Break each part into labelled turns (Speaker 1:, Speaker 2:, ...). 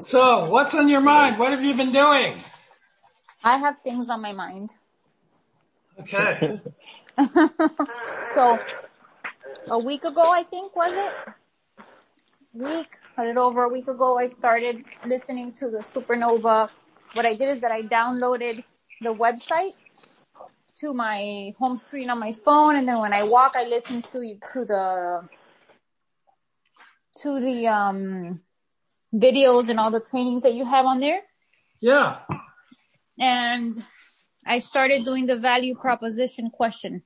Speaker 1: So, what's on your mind? What have you been doing?
Speaker 2: I have things on my mind.
Speaker 1: Okay.
Speaker 2: So, a week ago, I think, was it? A little over a week ago, I started listening to the Supernova. What I did is that I downloaded the website to my home screen on my phone, and then when I walk, I listen to the videos and all the trainings that you have on there.
Speaker 1: Yeah.
Speaker 2: And I started doing the value proposition question.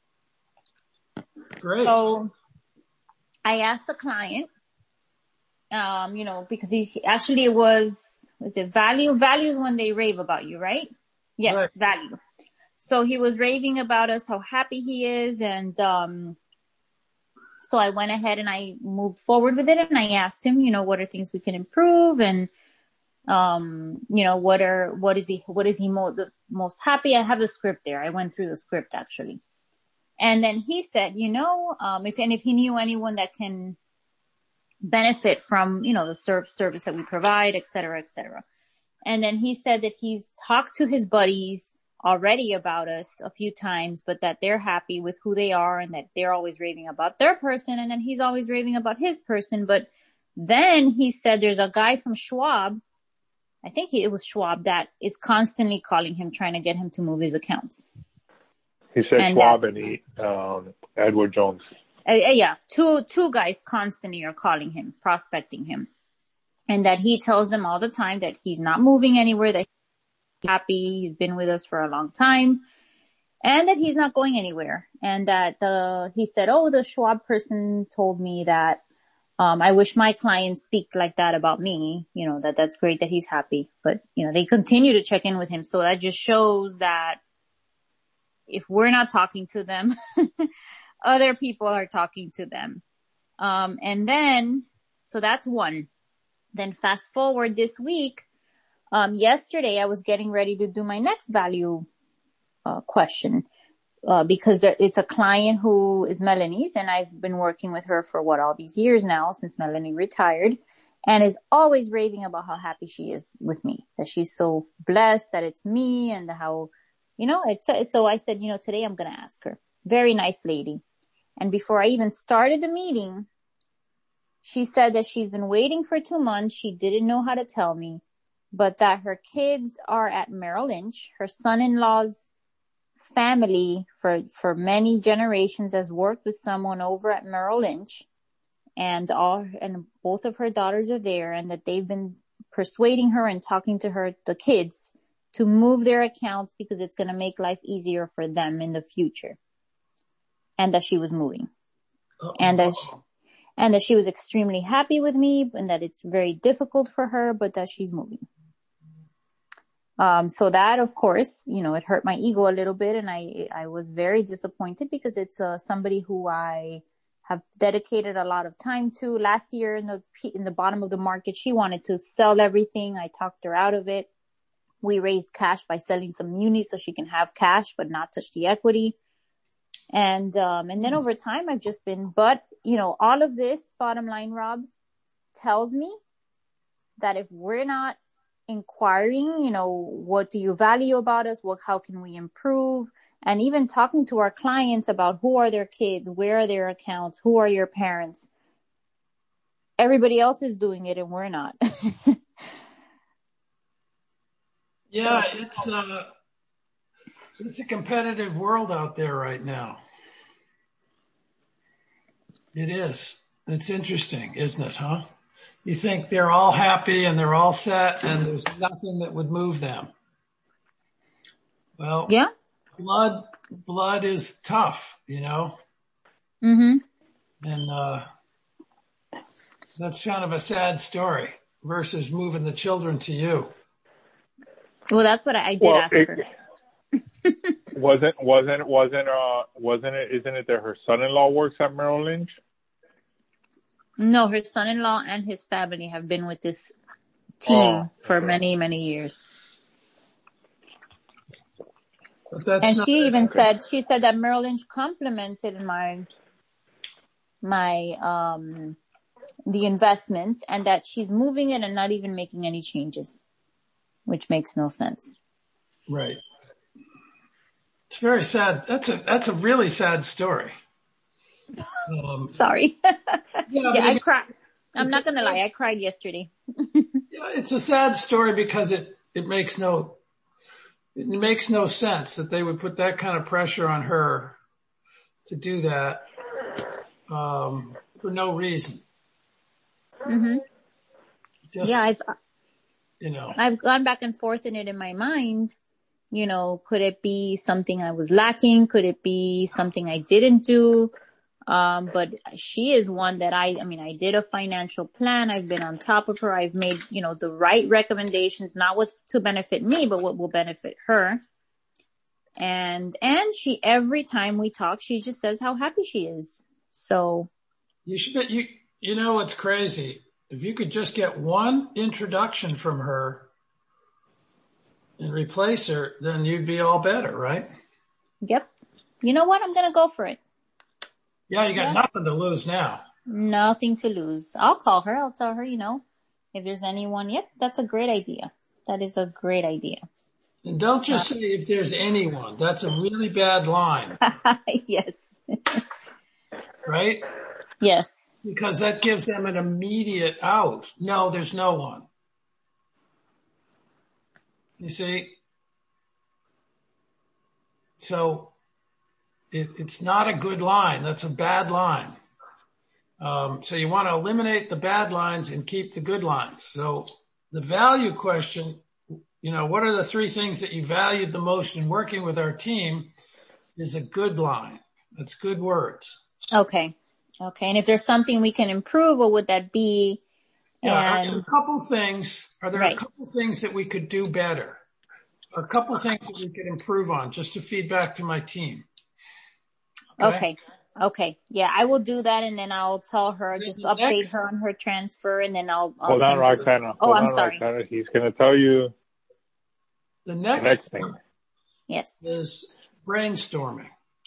Speaker 1: Great.
Speaker 2: So I asked the client, because it was it value? Value is when they rave about you, right? Yes,
Speaker 1: Right.
Speaker 2: value. So he was raving about us, how happy he is. And, so I went ahead and I moved forward with it, and I asked him, what are things we can improve, and, what is he the most happy? I have the script there. I went through the script actually. And then he said, if he knew anyone that can benefit from, the service that we provide, et cetera, et cetera. And then he said that he's talked to his buddies already about us a few times, but that they're happy with who they are and that they're always raving about their person. And then he's always raving about his person. But then he said there's a guy from Schwab. I think it was Schwab that is constantly calling him, trying to get him to move his accounts.
Speaker 3: He said Schwab and Edward Jones.
Speaker 2: Yeah. Two guys constantly are calling him, prospecting him. And that he tells them all the time that he's not moving anywhere, that he's happy, he's been with us for a long time, and that he's not going anywhere. And that he said, the Schwab person told me that I wish my clients speak like that about me, that's great that he's happy. But, they continue to check in with him. So that just shows that if we're not talking to them, other people are talking to them. And then, so that's one. Then fast forward this week, yesterday I was getting ready to do my next value question, because it's a client who is Melanie's, and I've been working with her for all these years now, since Melanie retired, and is always raving about how happy she is with me, that she's so blessed that it's me, and how, so I said, today I'm going to ask her. Very nice lady. And before I even started the meeting, she said that she's been waiting for 2 months. She didn't know how to tell me, but that her kids are at Merrill Lynch. Her son-in-law's family for many generations has worked with someone over at Merrill Lynch, and both of her daughters are there, and that they've been persuading her and talking to her, the kids, to move their accounts because it's going to make life easier for them in the future. And that she was moving. Uh-oh. And that she was extremely happy with me, and that it's very difficult for her, but that she's moving. So that, of course, it hurt my ego a little bit, and I was very disappointed because it's somebody who I have dedicated a lot of time to. Last year in the bottom of the market, she wanted to sell everything. I talked her out of it. We raised cash by selling some munis so she can have cash but not touch the equity. And then over time I've just been, all of this, bottom line, Rob, tells me that if we're not inquiring, what do you value about us? How can we improve? And even talking to our clients about who are their kids, where are their accounts, who are your parents? Everybody else is doing it and we're not.
Speaker 1: Yeah, it's a competitive world out there right now. It is. It's interesting, isn't it, huh? You think they're all happy and they're all set and there's nothing that would move them. Well,
Speaker 2: yeah.
Speaker 1: Blood is tough,
Speaker 2: Mm-hmm.
Speaker 1: And that's kind of a sad story versus moving the children to you.
Speaker 2: Well, that's what I did ask her.
Speaker 3: Isn't it that her son-in-law works at Merrill Lynch?
Speaker 2: No, her son-in-law and his family have been with this team for many, many years. And she even said that Merrill Lynch complimented my the investments, and that she's moving it and not even making any changes, which makes no sense.
Speaker 1: Right. It's very sad. That's a really sad story.
Speaker 2: Sorry.
Speaker 1: Yeah,
Speaker 2: I cried. I'm not going to lie. I cried yesterday.
Speaker 1: Yeah, it's a sad story because it makes no sense that they would put that kind of pressure on her to do that, for no reason.
Speaker 2: Mm-hmm. I've gone back and forth in it in my mind. Could it be something I was lacking? Could it be something I didn't do? But she is one that I did a financial plan. I've been on top of her. I've made, the right recommendations, not what's to benefit me, but what will benefit her. And she, every time we talk, she just says how happy she is. So.
Speaker 1: You know what's crazy? If you could just get one introduction from her and replace her, then you'd be all better, right?
Speaker 2: Yep. You know what? I'm going to go for it.
Speaker 1: Yeah, you got nothing to lose now.
Speaker 2: Nothing to lose. I'll call her. I'll tell her, if there's anyone. Yep, that's a great idea. That is a great idea.
Speaker 1: And don't just say if there's anyone. That's a really bad line.
Speaker 2: Yes.
Speaker 1: Right?
Speaker 2: Yes.
Speaker 1: Because that gives them an immediate out. No, there's no one. You see? So it's not a good line. That's a bad line. So you want to eliminate the bad lines and keep the good lines. So the value question, what are the three things that you valued the most in working with our team is a good line. That's good words.
Speaker 2: Okay. And if there's something we can improve, what would that be?
Speaker 1: Yeah, are there a couple things that we could do better? Or a couple things that we could improve on just to feed back to my team?
Speaker 2: Okay. Yeah, I will do that, and then I'll tell her, just update her on her transfer, and then I'll
Speaker 3: hold on, Roxana.
Speaker 2: I'm sorry.
Speaker 3: Roxana. He's going to tell you
Speaker 1: the next
Speaker 3: thing.
Speaker 2: Yes.
Speaker 1: Is brainstorming.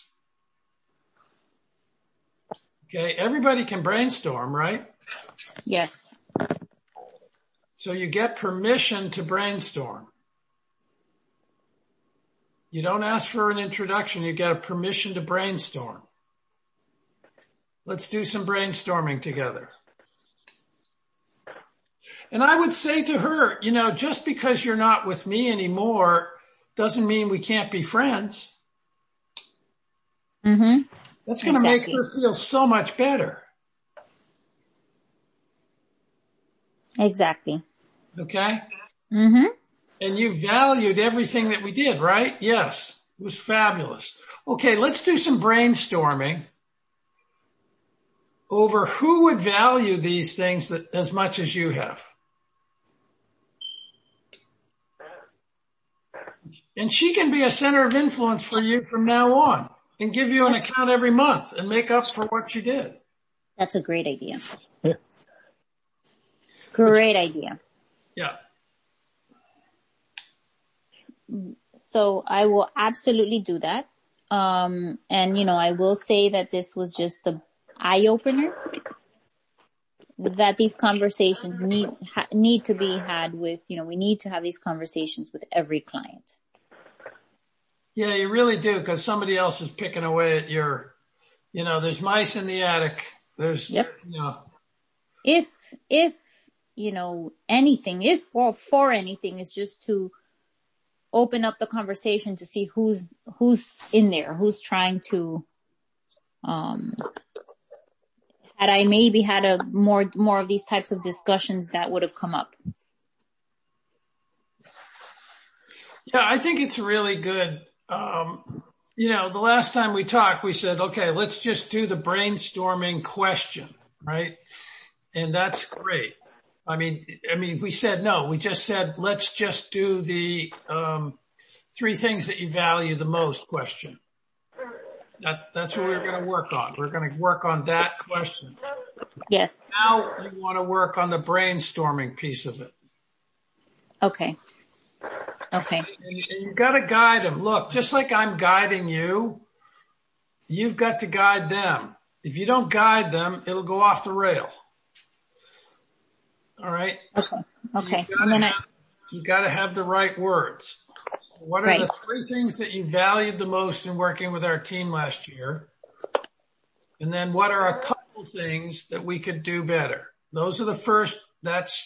Speaker 1: Okay, everybody can brainstorm, right?
Speaker 2: Yes.
Speaker 1: So you get permission to brainstorm. You don't ask for an introduction, you get a permission to brainstorm. Let's do some brainstorming together. And I would say to her, just because you're not with me anymore doesn't mean we can't be friends.
Speaker 2: Mm-hmm.
Speaker 1: That's going to make her feel so much better.
Speaker 2: Exactly.
Speaker 1: Okay?
Speaker 2: Mm-hmm.
Speaker 1: And you valued everything that we did, right? Yes. It was fabulous. Okay, let's do some brainstorming over who would value these things as much as you have. And she can be a center of influence for you from now on and give you an account every month and make up for what she did.
Speaker 2: That's a great idea. Great idea.
Speaker 1: Yeah.
Speaker 2: So I will absolutely do that. And, I will say that this was just an eye-opener, that these conversations need to be had with, we need to have these conversations with every client.
Speaker 1: Yeah, you really do, because somebody else is picking away at your, there's mice in the attic. There's,
Speaker 2: If anything, for anything, is just to open up the conversation to see who's in there, who's trying to, had I maybe had a more of these types of discussions, that would have come up.
Speaker 1: Yeah, I think it's really good. The last time we talked, we said, okay, let's just do the brainstorming question, right? And that's great. I mean, we said no, we just said, let's just do the, three things that you value the most question. That's what we're going to work on. We're going to work on that question.
Speaker 2: Yes.
Speaker 1: Now you want to work on the brainstorming piece of it.
Speaker 2: Okay.
Speaker 1: And you've got to guide them. Look, just like I'm guiding you, you've got to guide them. If you don't guide them, it'll go off the rail. All right.
Speaker 2: Okay.
Speaker 1: You got to have the right words. What are the 3 things that you valued the most in working with our team last year? And then what are a couple things that we could do better? Those are the first, that's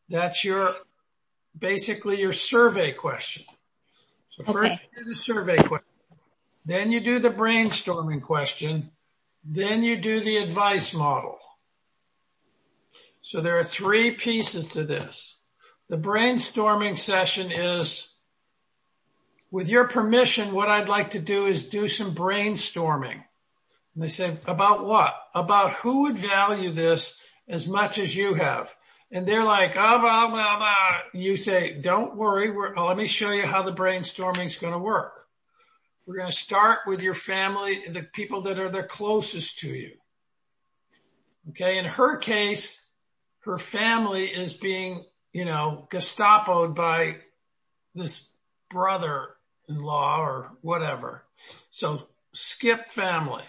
Speaker 1: basically your survey question. So first you do the survey question. Then you do the brainstorming question. Then you do the advice model. So there are 3 pieces to this. The brainstorming session is, with your permission, what I'd like to do is do some brainstorming. And they say, about what? About who would value this as much as you have. And they're like, oh, blah, blah, blah. You say, don't worry. Let me show you how the brainstorming is going to work. We're going to start with your family, the people that are the closest to you. Okay. In her case, her family is being, Gestapo'd by this brother-in-law or whatever. So skip family.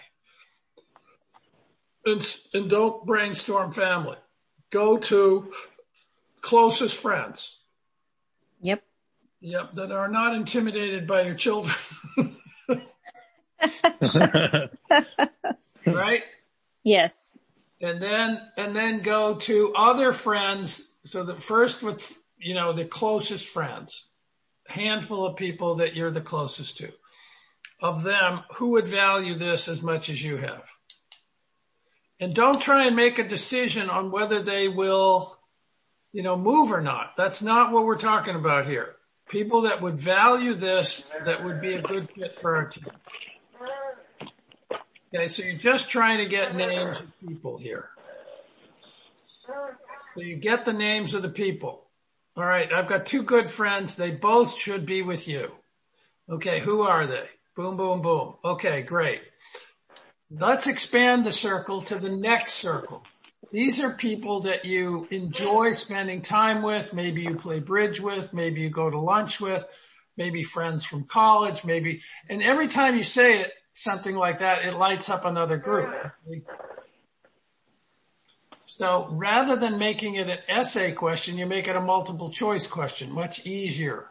Speaker 1: And don't brainstorm family. Go to closest friends.
Speaker 2: Yep.
Speaker 1: That are not intimidated by your children. Right?
Speaker 2: Yes.
Speaker 1: And then go to other friends. So the first with, the closest friends, handful of people that you're the closest to. Of them, who would value this as much as you have? And don't try and make a decision on whether they will, move or not. That's not what we're talking about here. People that would value this, that would be a good fit for our team. Okay, so you're just trying to get names of people here. So you get the names of the people. All right, I've got 2 good friends. They both should be with you. Okay, who are they? Boom, boom, boom. Okay, great. Let's expand the circle to the next circle. These are people that you enjoy spending time with. Maybe you play bridge with. Maybe you go to lunch with. Maybe friends from college. And every time you say it, something like that, it lights up another group. So rather than making it an essay question, you make it a multiple choice question. Much easier.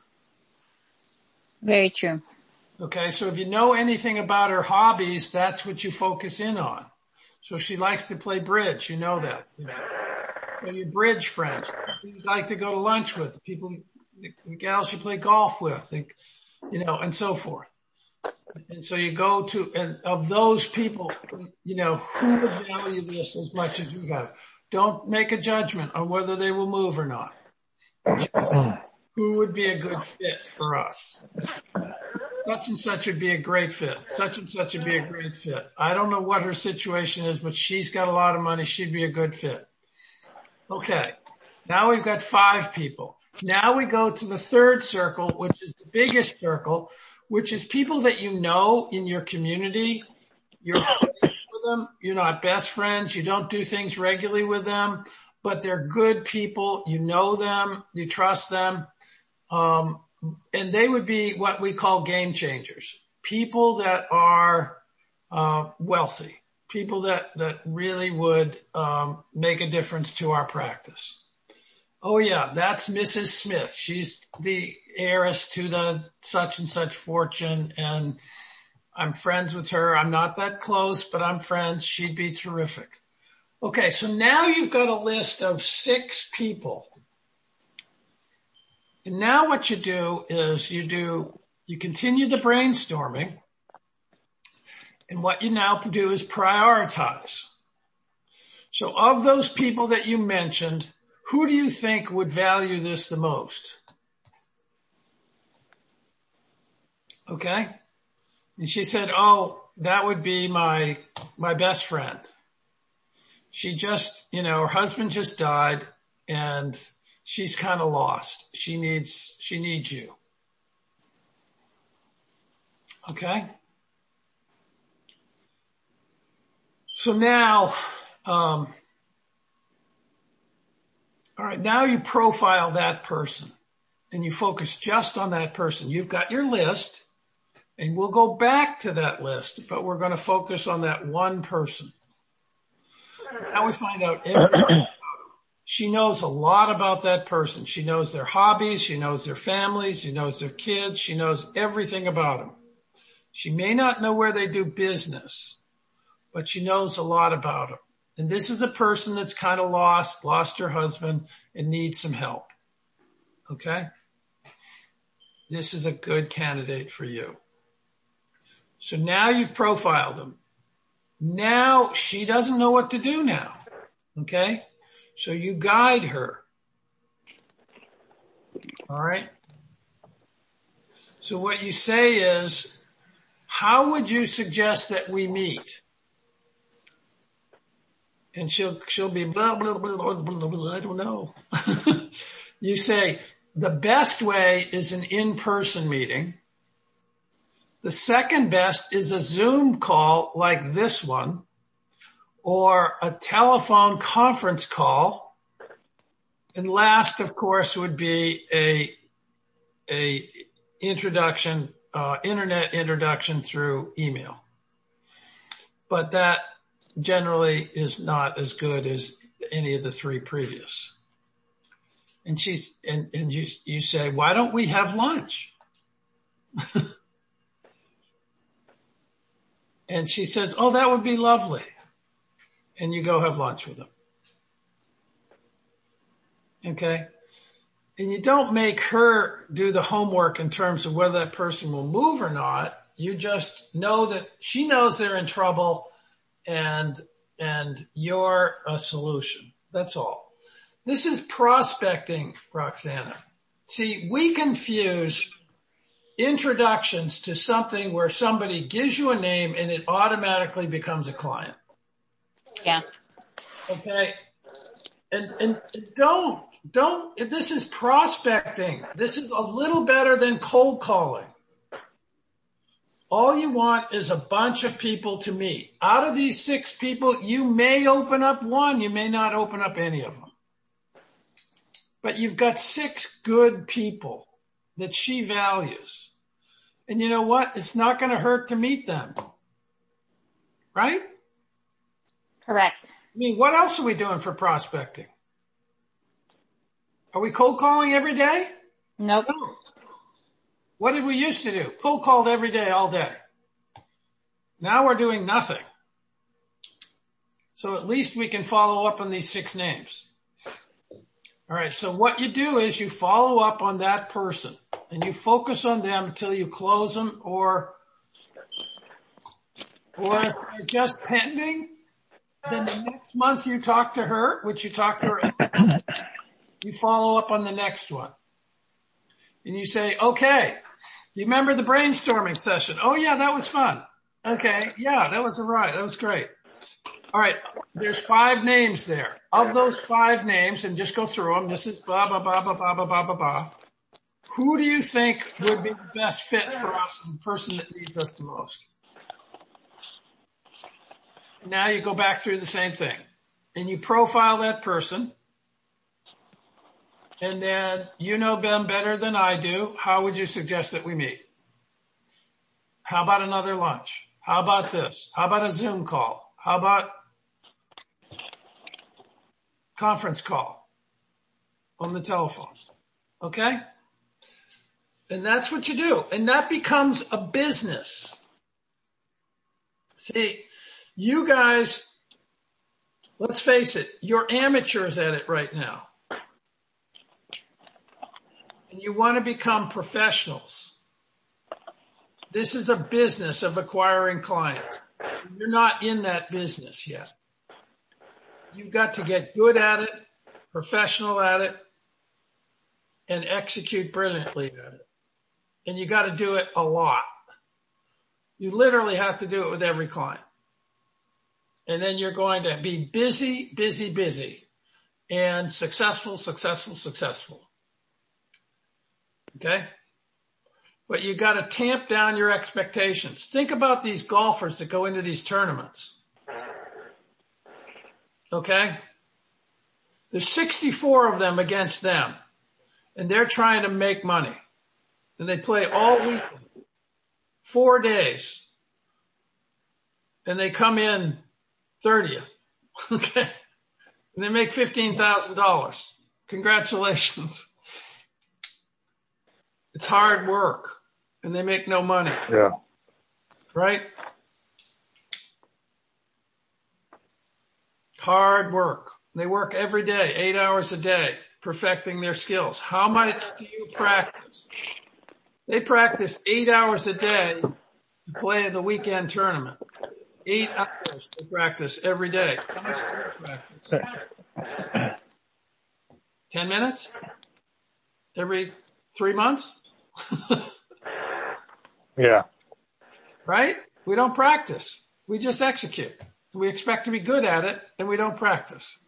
Speaker 2: Very true.
Speaker 1: Okay, so if you know anything about her hobbies, that's what you focus in on. So she likes to play bridge, you know that. Or your bridge friends, you like to go to lunch with, the gals you play golf with, and so forth. And so you go to, and of those people, who would value this as much as you have? Don't make a judgment on whether they will move or not. Who would be a good fit for us? Such and such would be a great fit. Such and such would be a great fit. I don't know what her situation is, but she's got a lot of money. She'd be a good fit. Okay. Now we've got 5 people. Now we go to the third circle, which is the biggest circle, which is people that you know in your community. You're friends with them. You're not best friends. You don't do things regularly with them, but they're good people. You know them. You trust them. And they would be what we call game changers. People that are wealthy. People that really would make a difference to our practice. Oh yeah, that's Mrs. Smith. She's the heiress to the such and such fortune, and I'm friends with her. I'm not that close, but I'm friends. She'd be terrific. Okay, so now you've got a list of 6 people. And now what you do is you continue the brainstorming, and what you now do is prioritize. So of those people that you mentioned, who do you think would value this the most? Okay. And she said, oh, that would be my best friend. She just, her husband just died and she's kind of lost. She needs you. Okay. So now, all right, now you profile that person and you focus just on that person. You've got your list and we'll go back to that list, but we're going to focus on that one person. Now we find out everything about her. She knows a lot about that person. She knows their hobbies. She knows their families. She knows their kids. She knows everything about them. She may not know where they do business, but she knows a lot about them. And this is a person that's kind of lost her husband and needs some help. Okay? This is a good candidate for you. So now you've profiled them. Now she doesn't know what to do now. Okay? So you guide her. All right? So what you say is, how would you suggest that we meet? And she'll be blah, blah, blah, blah, blah, blah, I don't know. You say, the best way is an in-person meeting. The second best is a Zoom call like this one, or a telephone conference call. And last, of course, would be a introduction, internet introduction through email. But that generally is not as good as any of the three previous. And you say, why don't we have lunch? And she says, oh, that would be lovely. And you go have lunch with them. Okay? And you don't make her do the homework in terms of whether that person will move or not. You just know that she knows they're in trouble and you're a solution. That's all. This is prospecting, Roxana. See, we confuse introductions to something where somebody gives you a name and it automatically becomes a client.
Speaker 2: Yeah.
Speaker 1: Okay. And don't, this is prospecting. This is a little better than cold calling. All you want is a bunch of people to meet. Out of these 6 people, you may open up one, you may not open up any of them. But you've got 6 good people that she values. And you know what? It's not going to hurt to meet them. Right?
Speaker 2: Correct.
Speaker 1: I mean, what else are we doing for prospecting? Are we cold calling every day?
Speaker 2: Nope.
Speaker 1: No. What did we used to do? Cold called every day, all day. Now we're doing nothing. So at least we can follow up on these 6 names. All right. So what you do is you follow up on that person and you focus on them until you close them, or if they're just pending, then the next month you talk to her, which you talk to her, you follow up on the next one. And you say, okay, you remember the brainstorming session? Oh yeah, that was fun. Okay. Yeah, that was all right. That was great. All right. There's 5 names there. Of those 5 names, and just go through them. This is blah, blah, blah, blah, blah, blah, blah, blah, blah. Who do you think would be the best fit for us and the person that needs us the most? Now you go back through the same thing and you profile that person. And then you know them better than I do. How would you suggest that we meet? How about another lunch? How about this? How about a Zoom call? How about conference call on the telephone? Okay? And that's what you do. And that becomes a business. See, you guys, let's face it, you're amateurs at it right now. And you want to become professionals. This is a business of acquiring clients. You're not in that business yet. You've got to get good at it, professional at it, and execute brilliantly at it. And you got to do it a lot. You literally have to do it with every client. And then you're going to be busy, busy, busy, and successful, successful, successful. Okay? But you got to tamp down your expectations. Think about these golfers that go into these tournaments. Okay? There's 64 of them against them, and they're trying to make money. And they play all week, 4 days, and they come in 30th. Okay? And they make $15,000. Congratulations. It's hard work and they make no money.
Speaker 3: Yeah.
Speaker 1: Right? Hard work. They work every day, 8 hours a day, perfecting their skills. How much do you practice? They practice 8 hours a day to play the weekend tournament. 8 hours they practice every day. How much do you practice? 10 minutes? Every 3 months?
Speaker 3: Yeah.
Speaker 1: Right? We don't practice. We just execute. We expect to be good at it and we don't practice.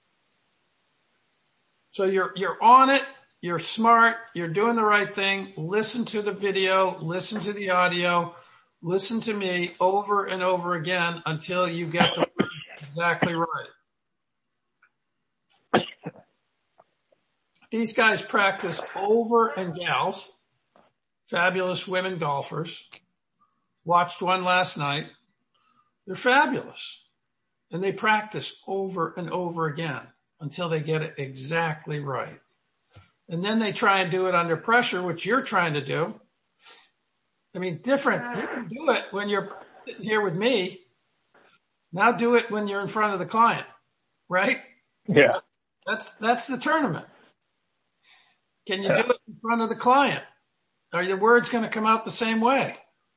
Speaker 1: So you're on it. You're smart. You're doing the right thing. Listen to the video, listen to the audio, listen to me over and over again until you get the word exactly right. These guys practice over, and gals, fabulous women golfers. Watched one last night. They're fabulous. And they practice over and over again until they get it exactly right. And then they try and do it under pressure, which you're trying to do. I mean, different. You can do it when you're sitting here with me. Now do it when you're in front of the client, right?
Speaker 3: Yeah.
Speaker 1: That's the tournament. Can you do it in front of the client? Are your words going to come out the same way?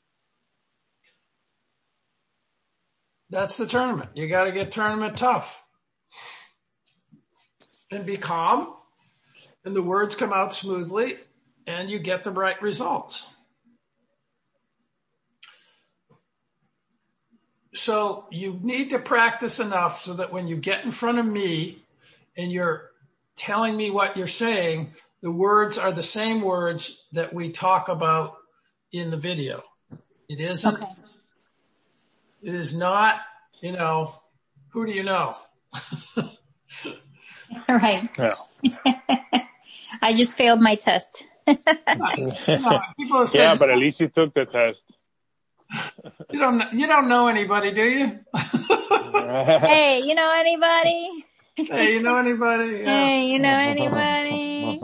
Speaker 1: That's the tournament. You got to get tournament tough and be calm, and the words come out smoothly and you get the right results. So you need to practice enough so that when you get in front of me and you're telling me what you're saying, the words are the same words that we talk about in the video. It isn't. Okay. It is not, who do you know?
Speaker 2: Right. Yeah. I just failed my test.
Speaker 1: People say,
Speaker 3: yeah, but at least you took the test.
Speaker 1: You don't know anybody, do you?
Speaker 2: Hey, you know anybody?
Speaker 1: Hey, you know anybody? Yeah.
Speaker 2: Hey, you know anybody?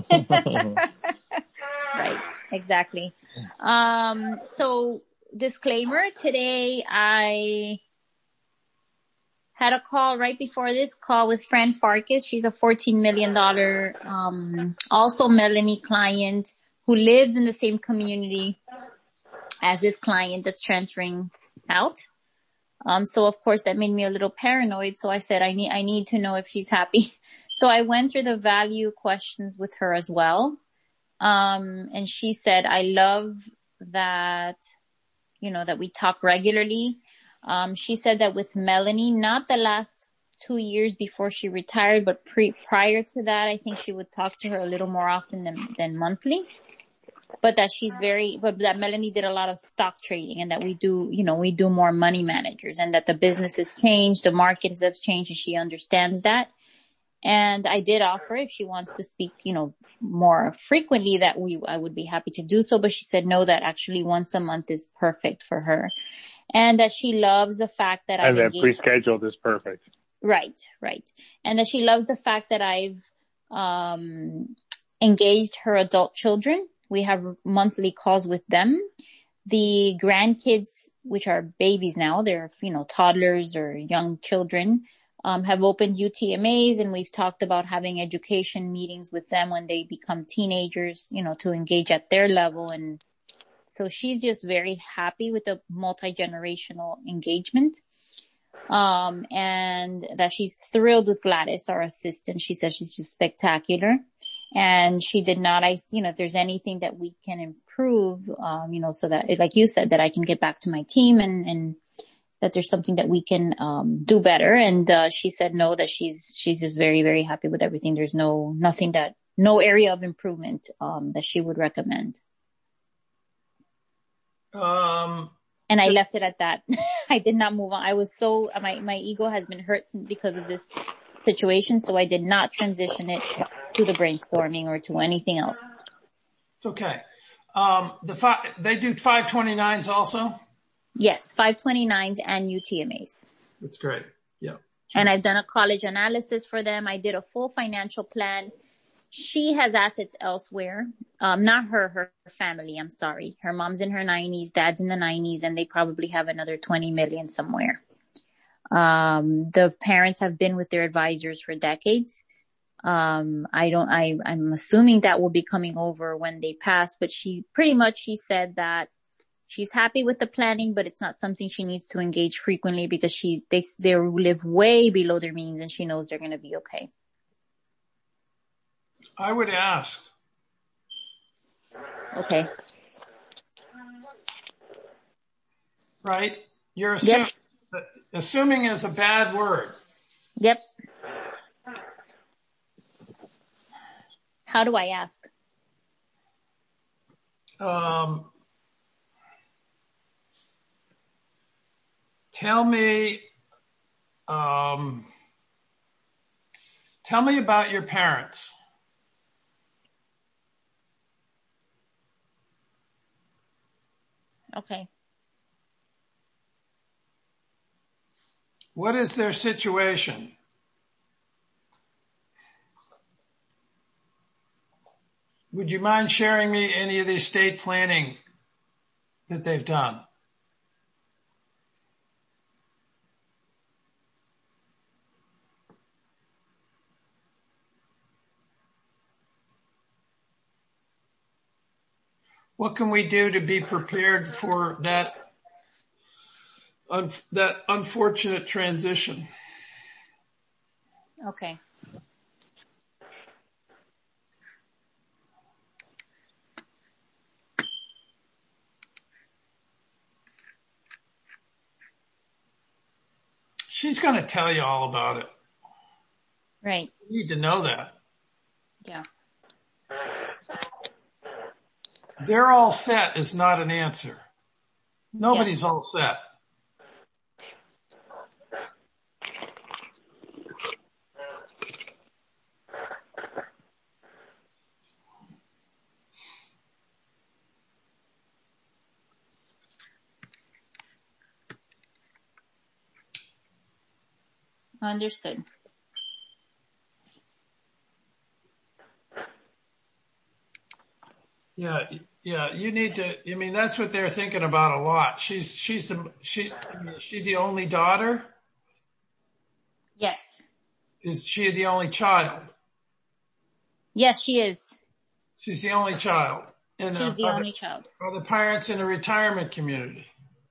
Speaker 2: Right, exactly. So disclaimer, today I had a call right before this call with Fran Farkas. She's a $14 million, also Melanie client who lives in the same community as this client that's transferring out. So of course that made me a little paranoid. So I said, I need to know if she's happy. So I went through the value questions with her as well. And she said, I love that, that we talk regularly. She said that with Melanie, not the last 2 years before she retired, but prior to that, I think she would talk to her a little more often than monthly. But that Melanie did a lot of stock trading, and that we do more money managers, and that the business has changed, the markets have changed, and she understands that. And I did offer, if she wants to speak, more frequently, that I would be happy to do so. But she said no, that actually once a month is perfect for her. And that she loves the fact that
Speaker 3: and that pre-scheduled is perfect.
Speaker 2: Right. And that she loves the fact that I've engaged her adult children. We have monthly calls with them. The grandkids, which are babies now, they're, toddlers or young children, have opened UTMAs, and we've talked about having education meetings with them when they become teenagers, to engage at their level. And so she's just very happy with the multi-generational engagement. And that she's thrilled with Gladys, our assistant. She says she's just spectacular. And she did not, if there's anything that we can improve, so that, like you said, that I can get back to my team and that there's something that we can, do better. And, she said no, that she's just very, very happy with everything. There's no area of improvement, that she would recommend. And I left it at that. I did not move on. I was my ego has been hurt because of this situation. So I did not transition it to the brainstorming or to anything else.
Speaker 1: It's okay. They do 529s also?
Speaker 2: Yes, 529s and UTMAs.
Speaker 1: That's great. Yeah.
Speaker 2: And I've done a college analysis for them. I did a full financial plan. She has assets elsewhere. Not her family. I'm sorry. Her mom's in her 90s, dad's in the 90s, and they probably have another 20 million somewhere. The parents have been with their advisors for decades. I'm assuming that will be coming over when they pass, but she said that she's happy with the planning, but it's not something she needs to engage frequently because they live way below their means and she knows they're going to be okay.
Speaker 1: I would ask.
Speaker 2: Okay.
Speaker 1: Right? You're assuming, assuming is a bad word.
Speaker 2: Yep. How do I ask?
Speaker 1: Tell me about your parents.
Speaker 2: Okay.
Speaker 1: What is their situation? Would you mind sharing me any of the estate planning that they've done? What can we do to be prepared for that unfortunate transition?
Speaker 2: Okay.
Speaker 1: She's going to tell you all about it.
Speaker 2: Right.
Speaker 1: You need to know that.
Speaker 2: Yeah.
Speaker 1: They're all set is not an answer. Nobody's all set.
Speaker 2: Understood.
Speaker 1: Yeah, you need to, I mean, that's what they're thinking about a lot. She's the only daughter?
Speaker 2: Yes.
Speaker 1: Is she the only child?
Speaker 2: Yes, she is.
Speaker 1: She's the only child.
Speaker 2: And she's the only child.
Speaker 1: Are the parents in a retirement community?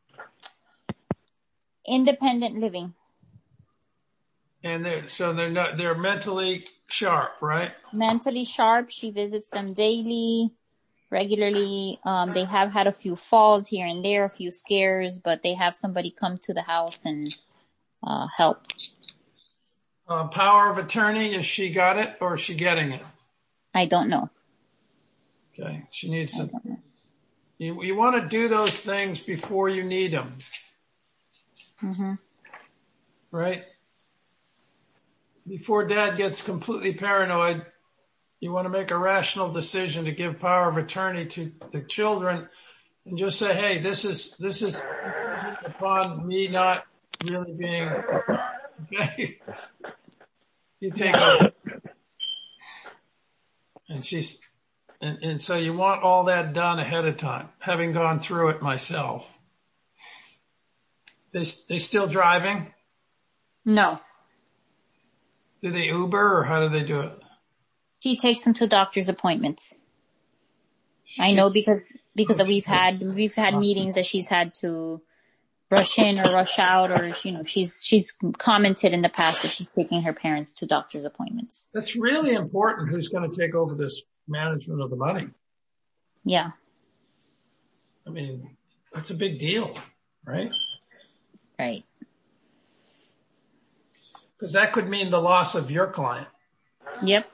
Speaker 2: Independent living.
Speaker 1: And they're mentally sharp, right?
Speaker 2: Mentally sharp. She visits them daily, regularly. They have had a few falls here and there, a few scares, but they have somebody come to the house and help.
Speaker 1: Power of attorney, has she got it or is she getting it?
Speaker 2: I don't know.
Speaker 1: Okay. She needs some. You want to do those things before you need them.
Speaker 2: Mm-hmm.
Speaker 1: Right? Before dad gets completely paranoid, you want to make a rational decision to give power of attorney to the children and just say, hey, this is upon me not really being, okay? You take over. And so you want all that done ahead of time, having gone through it myself. They still driving?
Speaker 2: No.
Speaker 1: Do they Uber or how do they do it?
Speaker 2: She takes them to doctor's appointments. I know because we've had meetings that she's had to rush in or rush out, or she's commented in the past that she's taking her parents to doctor's appointments.
Speaker 1: That's really important. Who's going to take over this management of the money?
Speaker 2: Yeah.
Speaker 1: I mean, that's a big deal, right?
Speaker 2: Right.
Speaker 1: Because that could mean the loss of your client.
Speaker 2: Yep.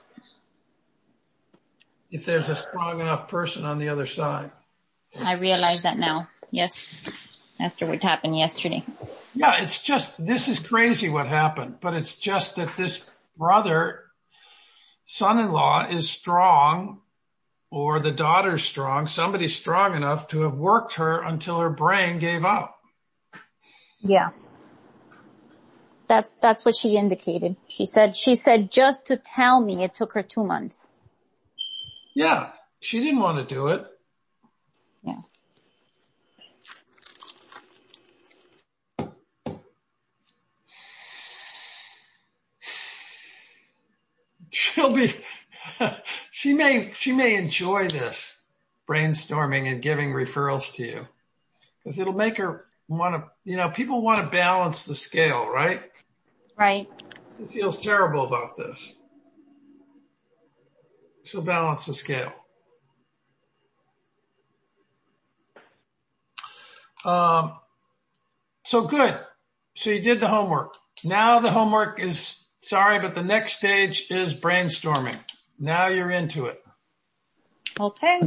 Speaker 1: If there's a strong enough person on the other side.
Speaker 2: I realize that now. Yes. After what happened yesterday.
Speaker 1: Yeah, this is crazy what happened, but it's just that this brother, son-in-law is strong, or the daughter's strong. Somebody's strong enough to have worked her until her brain gave up.
Speaker 2: Yeah. That's what she indicated. She said just to tell me it took her 2 months.
Speaker 1: Yeah. She didn't want to do it.
Speaker 2: Yeah.
Speaker 1: She may enjoy this brainstorming and giving referrals to you because it'll make her want to, people want to balance the scale, right?
Speaker 2: Right.
Speaker 1: She feels terrible about this. So balance the scale. So good. So you did the homework. Now the homework is, sorry, but the next stage is brainstorming. Now you're into it.
Speaker 2: Okay.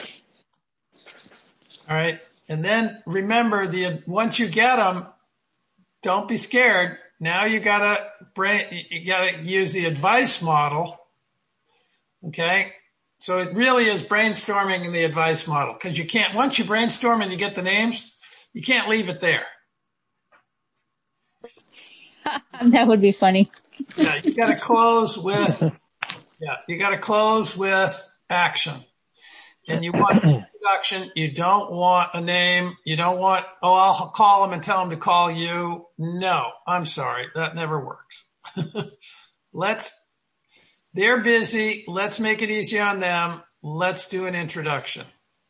Speaker 1: All right. And then remember once you get them, don't be scared. Now you gotta use the advice model. Okay. So it really is brainstorming in the advice model because once you brainstorm and you get the names, you can't leave it there.
Speaker 2: That would be funny.
Speaker 1: Yeah. You gotta close with action. And you want an introduction. You don't want a name. You don't want, I'll call them and tell them to call you. No, I'm sorry. That never works. They're busy. Let's make it easy on them. Let's do an introduction.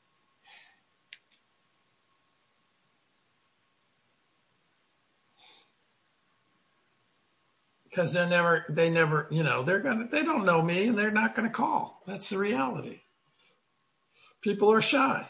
Speaker 1: Because they never, they don't know me and they're not going to call. That's the reality. People are shy.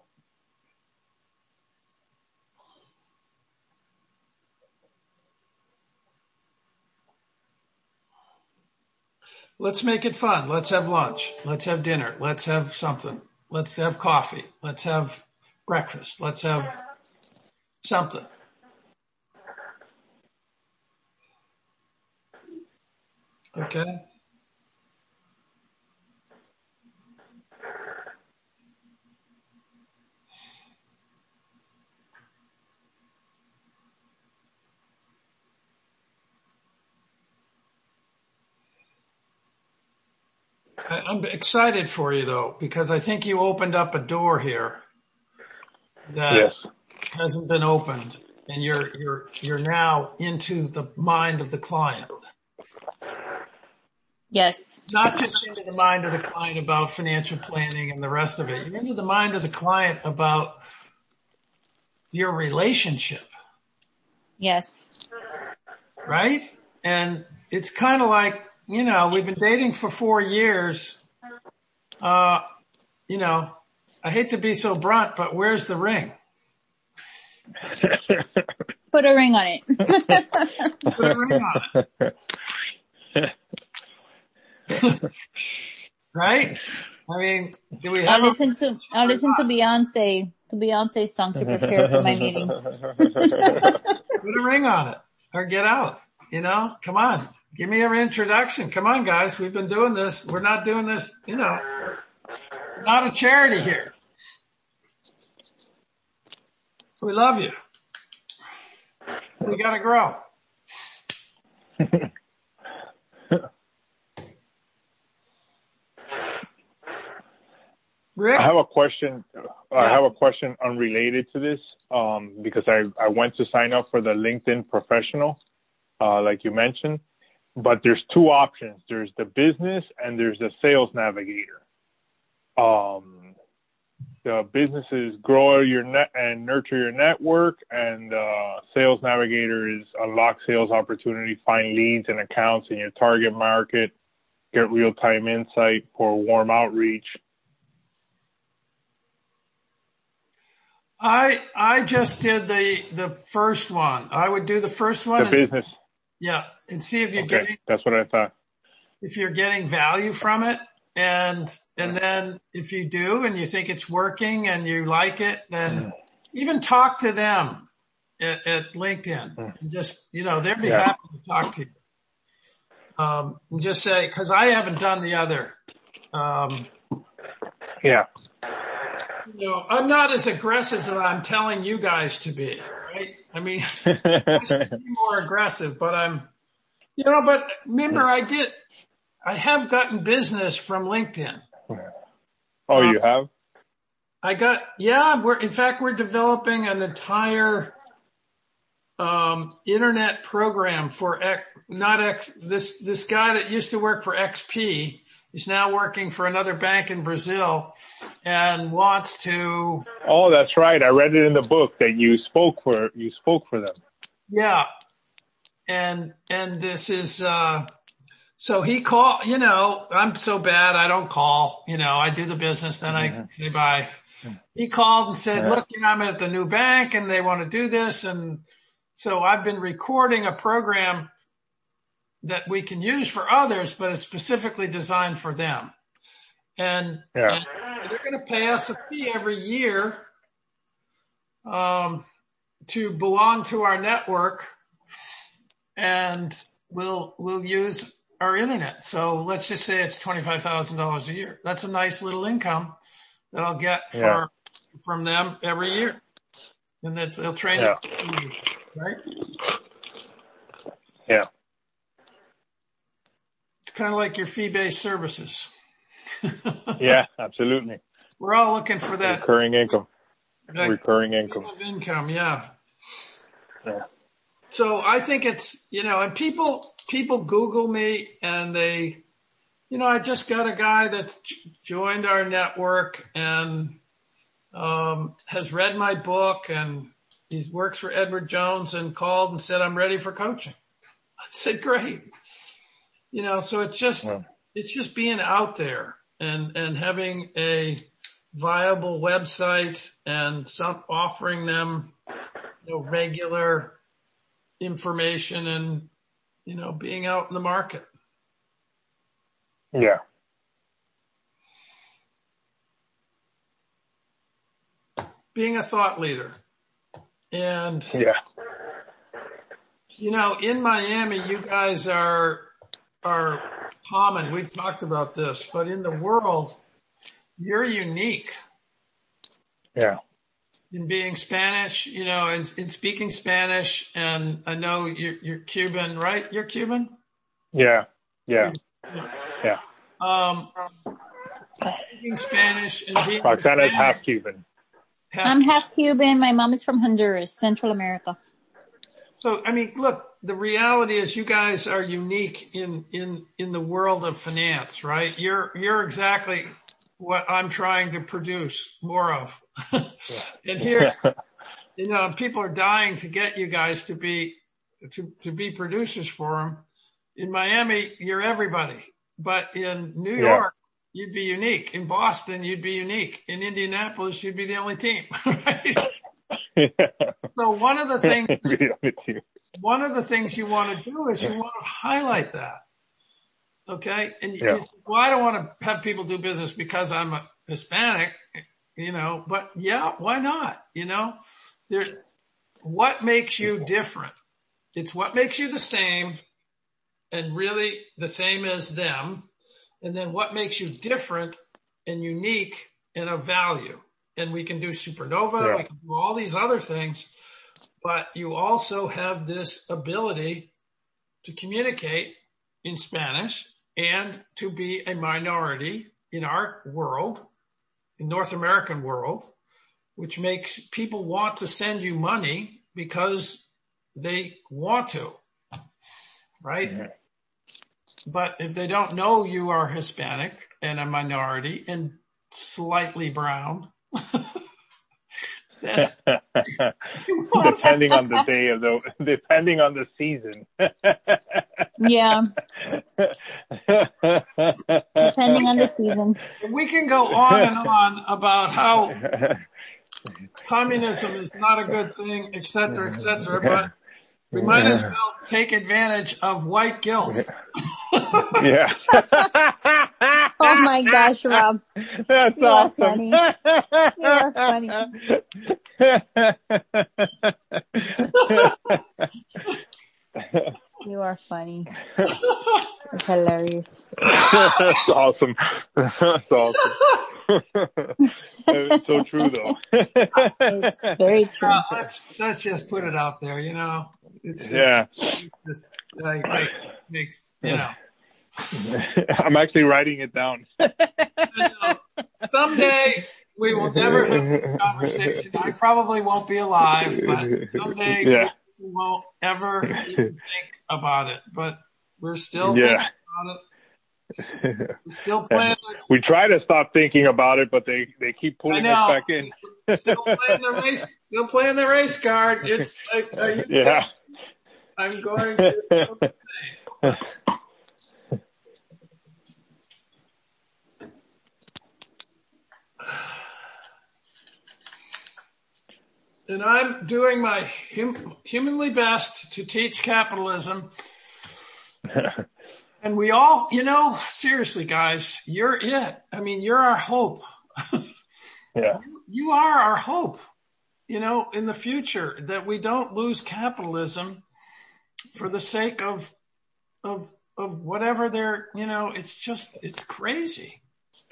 Speaker 1: Let's make it fun. Let's have lunch. Let's have dinner. Let's have something. Let's have coffee. Let's have breakfast. Let's have something. Okay. I'm excited for you though, because I think you opened up a door here that hasn't been opened, and you're now into the mind of the client.
Speaker 2: Yes.
Speaker 1: Not just into the mind of the client about financial planning and the rest of it. You're into the mind of the client about your relationship.
Speaker 2: Yes.
Speaker 1: Right? And it's kind of like, we've been dating for 4 years. I hate to be so blunt, but where's the ring?
Speaker 2: Put a ring on it.
Speaker 1: Put a ring on it. Right? I mean, do we have
Speaker 2: I'll listen to Beyonce's song to prepare for my meetings.
Speaker 1: Put a ring on it or get out, come on. Give me an introduction. Come on, guys. We've been doing this. We're not doing this, we're not a charity here. We love you. We got to grow. Rick?
Speaker 3: I have a question. I have a question unrelated to this, because I went to sign up for the LinkedIn Professional, like you mentioned, but there's two options. There's the business and there's the Sales Navigator. The business is grow your net and nurture your network, and Sales Navigator is unlock sales opportunity, find leads and accounts in your target market, get real-time insight for warm outreach.
Speaker 1: I just did the first one. I would do the first one.
Speaker 3: The business.
Speaker 1: Yeah. And see if you're
Speaker 3: that's what I thought.
Speaker 1: If you're getting value from it. And then if you do and you think it's working and you like it, then even talk to them at LinkedIn and just, they'd be happy to talk to you. And just say, cause I haven't done the other. I'm not as aggressive as I'm telling you guys to be, right? I mean, I should be more aggressive, but but remember I have gotten business from LinkedIn.
Speaker 3: Oh, you have?
Speaker 1: We're developing an entire, internet program for this guy that used to work for XP is now working for another bank in Brazil and wants to.
Speaker 3: Oh, that's right. I read it in the book that you spoke for them.
Speaker 1: Yeah. And this is, so he called, I'm so bad. I don't call, I do the business, then I say bye. He called and said, look, I'm at the new bank and they want to do this. And so I've been recording a program that we can use for others, but it's specifically designed for them. And they're going to pay us a fee every year, to belong to our network, and we'll use our internet. So let's just say it's $25,000 a year. That's a nice little income that I'll get from them every year. And that they'll train it, right?
Speaker 3: Yeah.
Speaker 1: It's kind of like your fee-based services.
Speaker 3: Yeah, absolutely.
Speaker 1: We're all looking for that
Speaker 3: recurring income.
Speaker 1: Of income, yeah. So I think it's, and people Google me and they, I just got a guy that's joined our network and has read my book, and he works for Edward Jones, and called and said, I'm ready for coaching. I said, great. So it's just being out there and having a viable website and offering them, regular information and, being out in the market.
Speaker 3: Yeah.
Speaker 1: Being a thought leader. And, in Miami, you guys are common. We've talked about this, but in the world, you're unique.
Speaker 3: Yeah.
Speaker 1: In being Spanish, in speaking Spanish, and I know you're Cuban, right? You're Cuban?
Speaker 3: Yeah.
Speaker 1: Speaking Spanish and being
Speaker 3: Roxana's half Cuban.
Speaker 2: I'm half Cuban. My mom is from Honduras, Central America.
Speaker 1: So, look, the reality is you guys are unique in the world of finance, right? You're exactly what I'm trying to produce more of. And here, people are dying to get you guys to be producers for them. In Miami, you're everybody, but in New York, you'd be unique. In Boston, you'd be unique. In Indianapolis, you'd be the only team, right? So one of the things you want to do is you want to highlight that. Okay. And I don't want to have people do business because I'm a Hispanic, but why not? What makes you different? It's what makes you the same and really the same as them. And then what makes you different and unique and of value. And we can do Supernova. We can do all these other things, but you also have this ability to communicate in Spanish and to be a minority in our world, in North American world, which makes people want to send you money because they want to, right? Mm-hmm. But if they don't know you are Hispanic and a minority and slightly brown,
Speaker 3: depending on the day depending on the season.
Speaker 2: Yeah. Depending on the season.
Speaker 1: We can go on and on about how communism is not a good thing, et cetera, but we might as well take advantage of white guilt.
Speaker 3: Yeah.
Speaker 2: Oh my gosh, Rob.
Speaker 3: That's awesome.
Speaker 2: Funny. You're funny. You are funny. It's hilarious.
Speaker 3: That's awesome. That's awesome. It's so true, though.
Speaker 2: It's very true.
Speaker 1: Let's just put it out there, you know. It's just,
Speaker 3: Yeah.
Speaker 1: it's just makes, you know.
Speaker 3: I'm actually writing it down.
Speaker 1: Someday we will never have this conversation. I probably won't be alive, but someday we won't ever even think about it. But we're still thinking about it. We're still playing.
Speaker 3: We try to stop thinking about it, but they keep pulling us back in.
Speaker 1: Still playing the race card. It's like, are you kidding? I'm going to say. And I'm doing my humanly best to teach capitalism. And we all, you know, seriously, guys, you're it. I mean, you're our hope.
Speaker 3: Yeah.
Speaker 1: You are our hope, you know, in the future, that we don't lose capitalism for the sake of whatever they're, you know, it's crazy.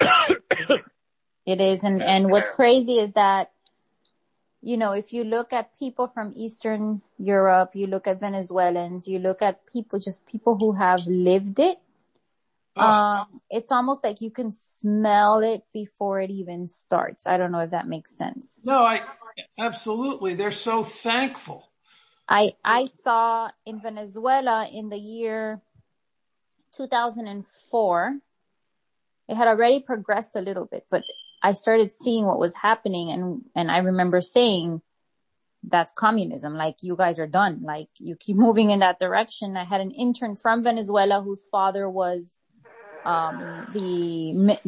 Speaker 2: It is. And what's crazy is that, you know, if you look at people from Eastern Europe, you look at Venezuelans, you look at people who have lived it. It's almost like you can smell it before it even starts. I don't know if that makes sense.
Speaker 1: No, absolutely. They're so thankful.
Speaker 2: I saw in Venezuela in the year 2004, it had already progressed a little bit, but I started seeing what was happening, and I remember saying, that's communism. Like, you guys are done. Like, you keep moving in that direction. I had an intern from Venezuela whose father was the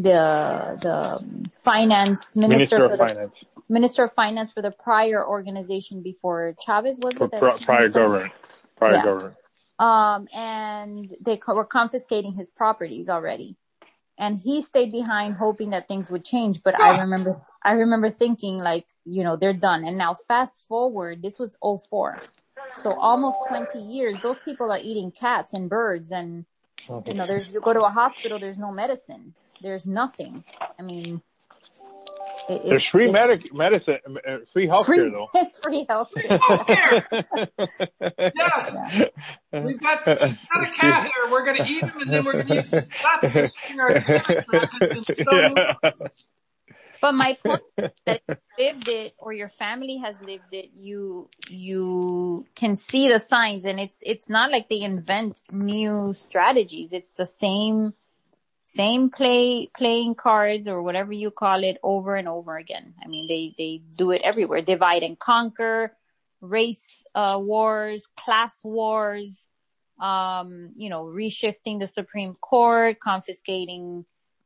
Speaker 2: finance minister minister of finance for the prior organization before Chavez, was it?
Speaker 3: Prior government. Government.
Speaker 2: And they were confiscating his properties already. And he stayed behind hoping that things would change. But I remember thinking, like, you know, they're done. And now fast forward, this was 2004. So almost 20 years, those people are eating cats and birds. And, you know, you go to a hospital, there's no medicine. There's nothing. I mean,
Speaker 3: there's free medicine, free healthcare though.
Speaker 2: Free healthcare.
Speaker 1: Yes. Yeah. We've got a cat here. We're going to eat him, and then we're going to use his guts to string our tennis rackets and
Speaker 2: But my point is that if you lived it, or your family has lived it, you can see the signs, and it's not like they invent new strategies. It's the same playing cards, or whatever you call it, over and over again. I mean, they do it everywhere. Divide and conquer, race wars, class wars, you know, reshifting the Supreme Court, confiscating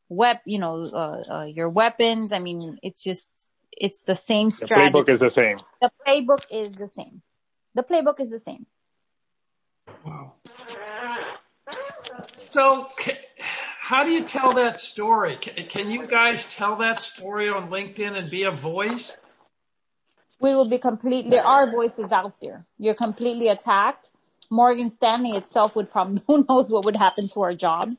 Speaker 2: your weapons. I mean, it's the same strategy.
Speaker 3: The playbook is the same.
Speaker 2: The playbook is the same.
Speaker 1: Wow. So, how do you tell that story? Can you guys tell that story on LinkedIn and be a voice?
Speaker 2: We will be there are voices out there. You're completely attacked. Morgan Stanley itself would probably, who knows what would happen to our jobs.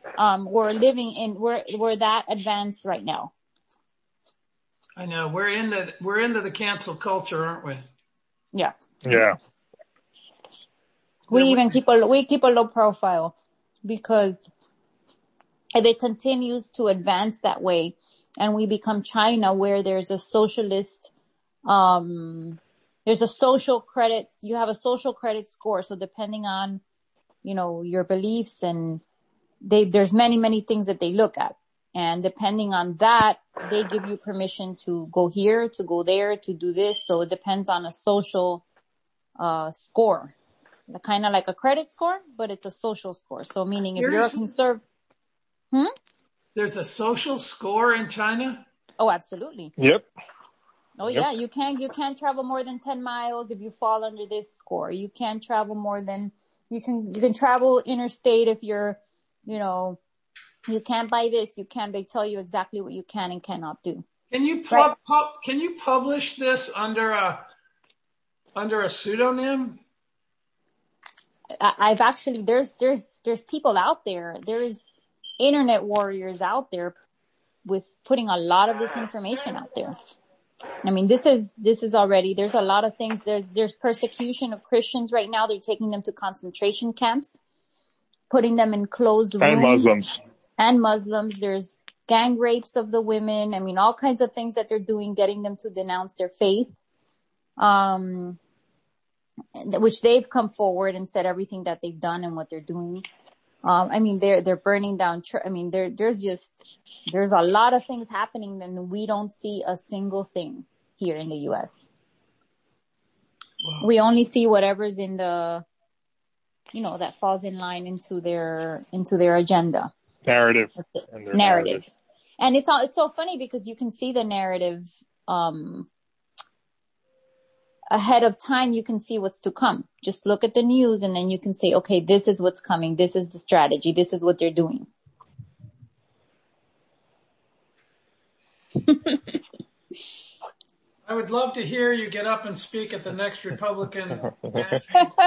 Speaker 2: We're that advanced right now.
Speaker 1: I know. We're into the cancel culture, aren't we?
Speaker 2: Yeah.
Speaker 3: Yeah.
Speaker 2: We keep a low profile, because if it continues to advance that way and we become China, where there's a socialist, there's a social credits, you have a social credit score. So depending on, you know, your beliefs, and there's many, many things that they look at. And depending on that, they give you permission to go here, to go there, to do this. So it depends on a social, score. Kind of like a credit score, but it's a social score. So meaning if you're a conservative,
Speaker 1: There's a social score in China?
Speaker 2: Oh, absolutely.
Speaker 3: Yep.
Speaker 2: Oh, yeah. You can't travel more than 10 miles if you fall under this score. You can't travel more than, you can travel interstate if you're, you know, you can't buy this, they tell you exactly what you can and cannot do.
Speaker 1: Can you can you publish this under a pseudonym?
Speaker 2: I've actually, there's people out there, there's internet warriors out there putting a lot of this information out there. I mean, this is already, there's a lot of things. There's persecution of Christians right now. They're taking them to concentration camps, putting them in closed rooms. And Muslims. There's gang rapes of the women. I mean, all kinds of things that they're doing, getting them to denounce their faith. Which they've come forward and said everything that they've done and what they're doing. I mean, they're burning down I mean, there's a lot of things happening and we don't see a single thing here in the U.S. Wow. We only see whatever's in the, that falls in line into their agenda.
Speaker 3: Narrative.
Speaker 2: And it's so funny because you can see the narrative, ahead of time. You can see what's to come. Just look at the news and then you can say, okay, this is what's coming. This is the strategy. This is what they're doing.
Speaker 1: I would love to hear you get up and speak at the next Republican.
Speaker 2: Let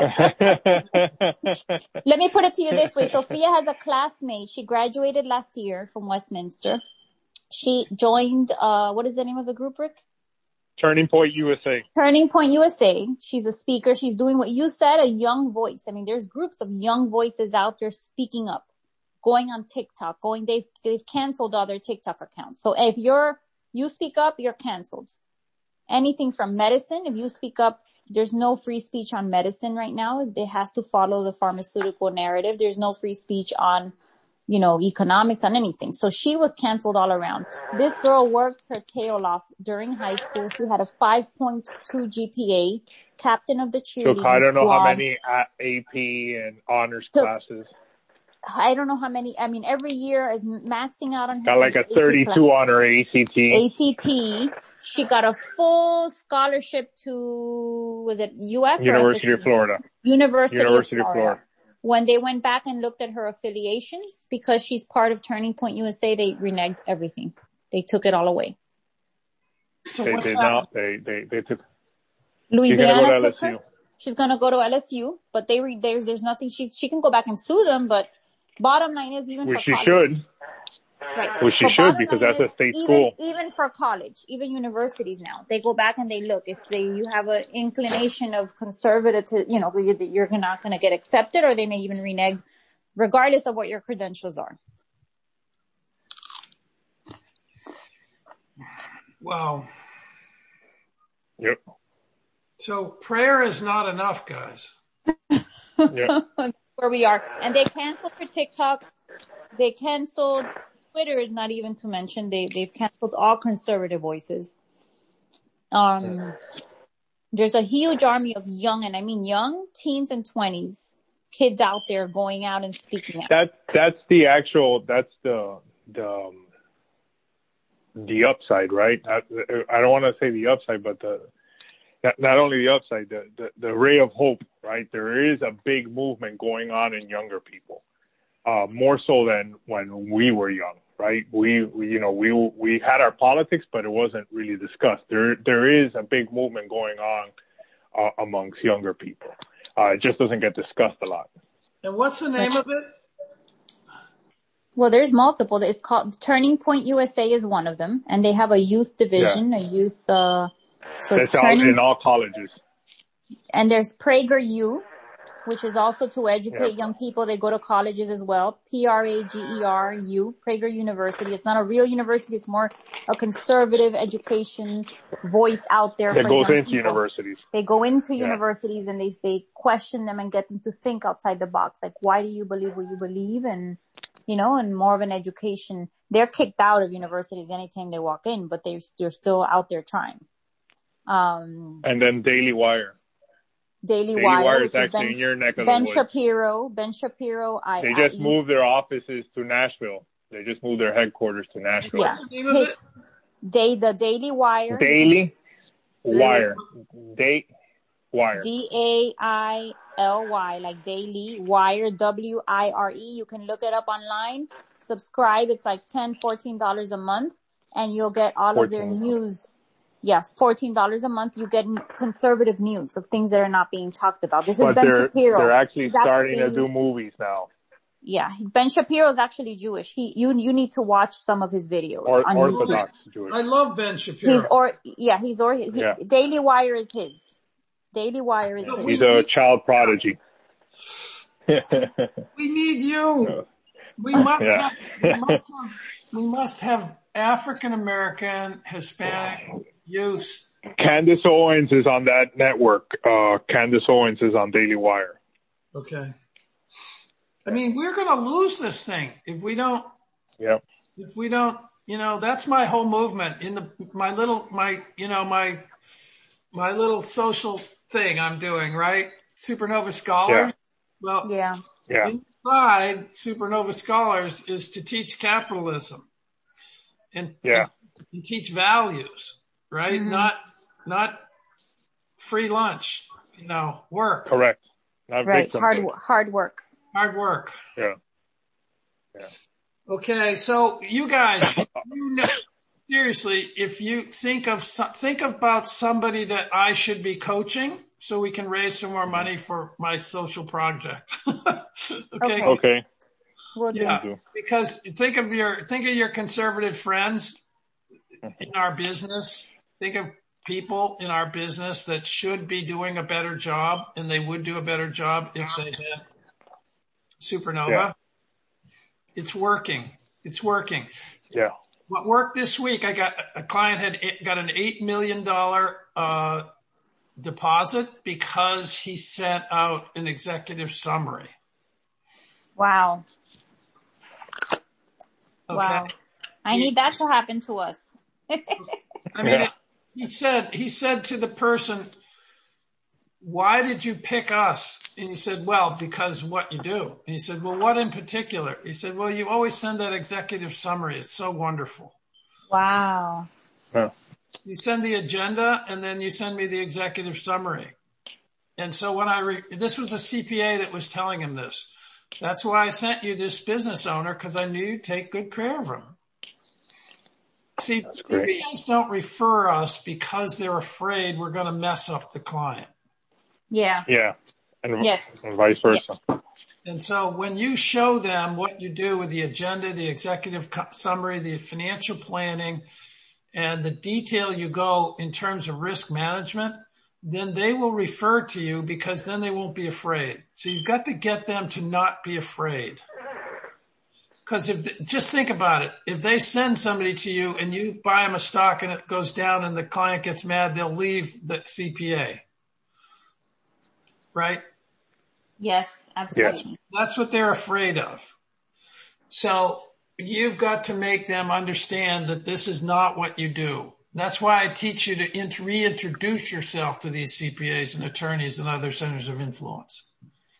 Speaker 2: me put it to you this way. Sophia has a classmate. She graduated last year from Westminster. She joined, what is the name of the group, Rick?
Speaker 3: Turning Point USA.
Speaker 2: Turning Point USA. She's a speaker. She's doing what you said, a young voice. I mean, there's groups of young voices out there speaking up, going on TikTok, they've canceled all their TikTok accounts. So if you speak up, you're canceled. Anything from medicine, if you speak up, there's no free speech on medicine right now. It has to follow the pharmaceutical narrative. There's no free speech on, economics, on anything. So she was canceled all around. This girl worked her tail off during high school. She had a 5.2 GPA, captain of the cheerleading
Speaker 3: squad. I don't know how many AP and honors classes.
Speaker 2: I don't know how many. I mean, every year is maxing out on her.
Speaker 3: Got like a 32 honor ACT.
Speaker 2: She got a full scholarship to, was it UF?
Speaker 3: University of Florida.
Speaker 2: University of Florida. When they went back and looked at her affiliations, because she's part of Turning Point USA, they reneged everything. They took it all away.
Speaker 1: So
Speaker 3: they did not. They took.
Speaker 2: Louisiana took her. She's gonna go to LSU, but there's nothing. She can go back and sue them, but bottom line is even for college.
Speaker 3: She should.
Speaker 2: Right.
Speaker 3: Well, she should because that's a state school.
Speaker 2: Even for college, even universities now, they go back and they look. If you have an inclination of conservative to, you're not going to get accepted, or they may even renege, regardless of what your credentials are.
Speaker 1: Wow.
Speaker 3: Yep.
Speaker 1: So prayer is not enough, guys.
Speaker 3: Yep.
Speaker 2: Where we are. And they canceled for TikTok. They canceled Twitter, is not even to mention. They've canceled all conservative voices. There's a huge army of young teens and 20s, kids out there going out and speaking out.
Speaker 3: That's the upside, right? I don't want to say the upside, but not only the upside, the ray of hope, right? There is a big movement going on in younger people. More so than when we were young, right? We had our politics, but it wasn't really discussed. There is a big movement going on amongst younger people. It just doesn't get discussed a lot.
Speaker 1: And what's the name of it?
Speaker 2: Well, there's multiple. It's called Turning Point USA is one of them, and they have a youth division, a youth. So it's
Speaker 3: in all colleges.
Speaker 2: And there's PragerU, which is also to educate young people. They go to colleges as well. PragerU, Prager University. It's not a real university. It's more a conservative education voice out there.
Speaker 3: That goes into
Speaker 2: people.
Speaker 3: Universities.
Speaker 2: They go into universities and they question them and get them to think outside the box. Like, why do you believe what you believe? And, and more of an education. They're kicked out of universities anytime they walk in, but they're still out there trying.
Speaker 3: And then Daily Wire.
Speaker 2: Daily Wire
Speaker 3: is actually in your neck of
Speaker 2: Ben
Speaker 3: the woods.
Speaker 2: Ben Shapiro.
Speaker 3: They just moved their offices to Nashville. They just moved their headquarters to Nashville.
Speaker 1: What's the name of it?
Speaker 2: The Daily Wire.
Speaker 3: Daily Wire. Wire.
Speaker 2: DAILY, like Daily Wire, WIRE. You can look it up online. Subscribe. It's like $10-$14 a month, and you'll get all of their news. Yeah, $14 a month. You get conservative news of things that are not being talked about. This is Ben Shapiro.
Speaker 3: They're actually starting to do movies now.
Speaker 2: Yeah, Ben Shapiro is actually Jewish. You need to watch some of his videos on
Speaker 3: Orthodox
Speaker 2: YouTube.
Speaker 3: Jewish.
Speaker 1: I love Ben Shapiro.
Speaker 2: Daily Wire is his. Daily Wire is his.
Speaker 3: He's a child prodigy.
Speaker 1: We need you. We must have African American, Hispanic youth.
Speaker 3: Candace Owens is on that network. Candace Owens is on Daily Wire.
Speaker 1: Okay. I mean, we're going to lose this thing if we don't.
Speaker 3: Yep.
Speaker 1: If we don't, that's my whole movement in my little social thing I'm doing, right? Supernova Scholars.
Speaker 3: Yeah.
Speaker 1: Well,
Speaker 2: yeah.
Speaker 1: Inside Supernova Scholars is to teach capitalism and teach values, right?
Speaker 2: Mm-hmm.
Speaker 1: Not free lunch, work.
Speaker 3: Correct. Not
Speaker 2: right.
Speaker 3: victim.
Speaker 2: Hard work.
Speaker 1: Hard work.
Speaker 3: Yeah.
Speaker 1: Okay. So you guys, seriously, if you think about somebody that I should be coaching so we can raise some more money for my social project.
Speaker 3: Okay.
Speaker 2: We'll do.
Speaker 1: Because think of your conservative friends in our business. Think of people in our business that should be doing a better job, and they would do a better job if they had Supernova.
Speaker 3: Yeah.
Speaker 1: It's working.
Speaker 3: Yeah.
Speaker 1: What worked this week, a client got an $8 million deposit because he sent out an executive summary.
Speaker 2: Wow.
Speaker 1: Okay.
Speaker 2: Wow. I need that to happen to us.
Speaker 1: I mean, he said to the person, why did you pick us? And he said, well, because what you do. And he said, well, what in particular? He said, well, you always send that executive summary. It's so wonderful.
Speaker 2: Wow.
Speaker 3: Yeah.
Speaker 1: You send the agenda and then you send me the executive summary. And so when this was a CPA that was telling him this. That's why I sent you this business owner, because I knew you'd take good care of him. See, CPAs don't refer us because they're afraid we're going to mess up the client.
Speaker 2: Yeah.
Speaker 3: Yeah. And vice versa.
Speaker 1: Yeah. And so when you show them what you do with the agenda, the executive summary, the financial planning, and the detail you go in terms of risk management, then they will refer to you because then they won't be afraid. So you've got to get them to not be afraid. Because just think about it. If they send somebody to you and you buy them a stock and it goes down and the client gets mad, they'll leave the CPA. Right?
Speaker 2: Yes, absolutely.
Speaker 3: Yes.
Speaker 1: That's what they're afraid of. So you've got to make them understand that this is not what you do. That's why I teach you to reintroduce yourself to these CPAs and attorneys and other centers of influence.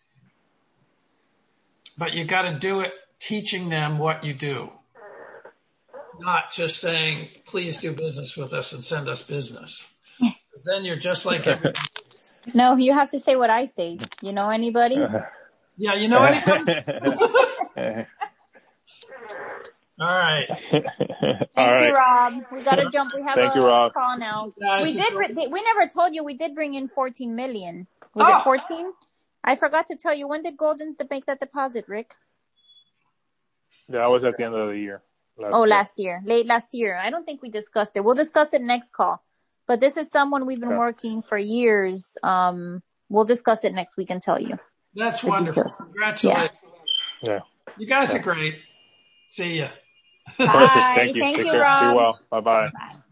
Speaker 1: But you got to do it teaching them what you do. Not just saying, please do business with us and send us business. Because then you're just like everybody else.
Speaker 2: No, you have to say what I say. You know anybody?
Speaker 1: Yeah, you know anybody? All right.
Speaker 2: Thank you, Rob. We got to jump. We have a call now. We never told you we did bring in 14 million. Was it 14? I forgot to tell you. When did Golden's make that deposit, Rick?
Speaker 3: That was at the end of the year.
Speaker 2: Last year. Late last year. I don't think we discussed it. We'll discuss it next call. But this is someone we've been working for years. We'll discuss it next week and tell you.
Speaker 1: That's wonderful. Details. Congratulations.
Speaker 3: Yeah.
Speaker 1: You guys are great. See ya.
Speaker 2: Bye.
Speaker 3: Thank you.
Speaker 2: Thank you, Rob.
Speaker 3: Be well. Bye-bye.
Speaker 2: Bye.